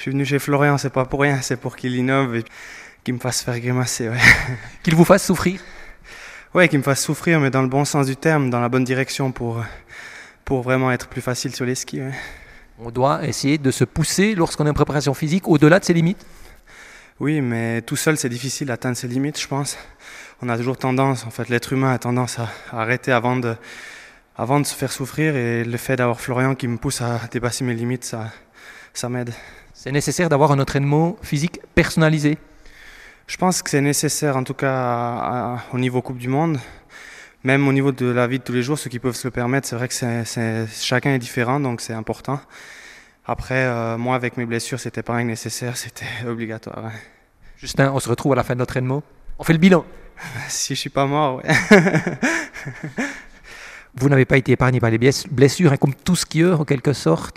Je suis venu chez Florian, c'est pas pour rien, c'est pour qu'il innove et qu'il me fasse faire grimacer. Ouais, Qu'il vous fasse souffrir. ouais, qu'il me fasse souffrir, mais dans le bon sens du terme, dans la bonne direction pour vraiment être plus facile sur les skis. Ouais. On doit essayer de se pousser lorsqu'on est en préparation physique au-delà de ses limites. Oui, mais tout seul, c'est difficile d'atteindre ses limites, je pense. On a toujours tendance, en fait, l'être humain a tendance à arrêter avant de se faire souffrir, et le fait d'avoir Florian qui me pousse à dépasser mes limites, ça m'aide. C'est nécessaire d'avoir un entraînement physique personnalisé. Je pense que c'est nécessaire, en tout cas au niveau Coupe du Monde. Même au niveau de la vie de tous les jours, ceux qui peuvent se le permettre, c'est vrai que chacun est différent, donc c'est important. Après, moi, avec mes blessures, c'était pas nécessaire, c'était obligatoire. Ouais. Justin, on se retrouve à la fin de l'entraînement. On fait le bilan. Si je suis pas mort, ouais. Vous n'avez pas été épargné par les blessures, hein, comme tout skieur en quelque sorte.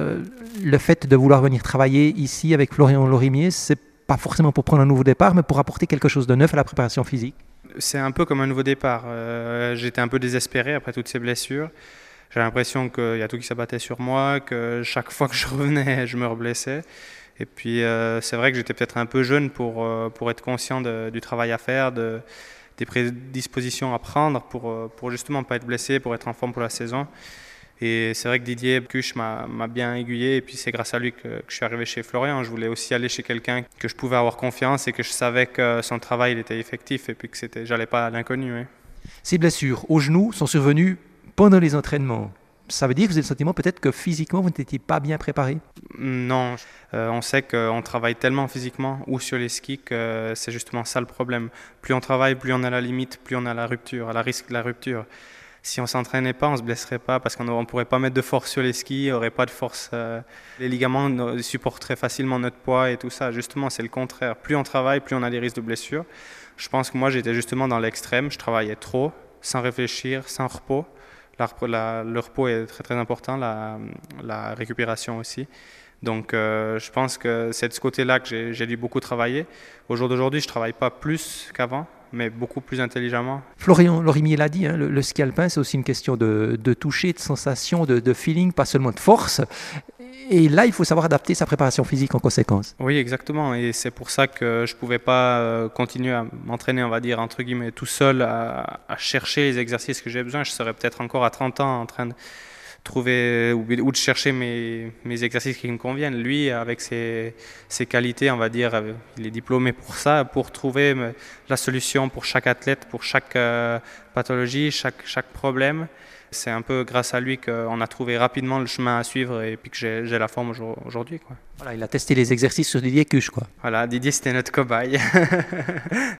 Le fait de vouloir venir travailler ici avec Florian Lorimier, c'est pas forcément pour prendre un nouveau départ, mais pour apporter quelque chose de neuf à la préparation physique. C'est un peu comme un nouveau départ. J'étais un peu désespéré après toutes ces blessures. J'ai l'impression qu'il y a tout qui s'abattait sur moi, que chaque fois que je revenais, je me reblessais. Et puis c'est vrai que j'étais peut-être un peu jeune pour être conscient du travail à faire, des prédispositions à prendre pour justement pas être blessé, pour être en forme pour la saison. Et c'est vrai que Didier Cuche m'a bien aiguillé, et puis c'est grâce à lui que je suis arrivé chez Florian. Je voulais aussi aller chez quelqu'un que je pouvais avoir confiance et que je savais que son travail il était effectif, et puis que j'allais pas à l'inconnu. Ouais. Ces blessures au genou sont survenues pendant les entraînements. Ça veut dire que vous avez le sentiment peut-être que physiquement vous n'étiez pas bien préparé? Non, on sait qu'on travaille tellement physiquement ou sur les skis que c'est justement ça le problème. Plus on travaille, plus on a la limite, plus on a la rupture, la risque de la rupture. Si on ne s'entraînait pas, on ne se blesserait pas parce qu'on ne pourrait pas mettre de force sur les skis, il n'y aurait pas de force. Les ligaments supporteraient facilement notre poids et tout ça. Justement, c'est le contraire. Plus on travaille, plus on a des risques de blessure. Je pense que moi, j'étais justement dans l'extrême. Je travaillais trop, sans réfléchir, sans repos. Le repos est très très important, la récupération aussi. Donc je pense que c'est de ce côté-là que j'ai dû beaucoup travailler. Au jour d'aujourd'hui, je ne travaille pas plus qu'avant, mais beaucoup plus intelligemment. Florian Lorimier l'a dit, hein, le ski alpin, c'est aussi une question de toucher, de sensation, de feeling, pas seulement de force. Et là, il faut savoir adapter sa préparation physique en conséquence. Oui, exactement. Et c'est pour ça que je ne pouvais pas continuer à m'entraîner, on va dire, entre guillemets, tout seul, à chercher les exercices que j'ai besoin. Je serais peut-être encore à 30 ans en train de trouver ou de chercher mes exercices qui me conviennent. Lui, avec ses qualités, on va dire, il est diplômé pour ça, pour trouver la solution pour chaque athlète, pour chaque pathologie, chaque problème. C'est un peu grâce à lui qu'on a trouvé rapidement le chemin à suivre et puis que j'ai la forme aujourd'hui. Quoi. Voilà, il a testé les exercices sur Didier Cuche, quoi. Voilà, Didier, c'était notre cobaye.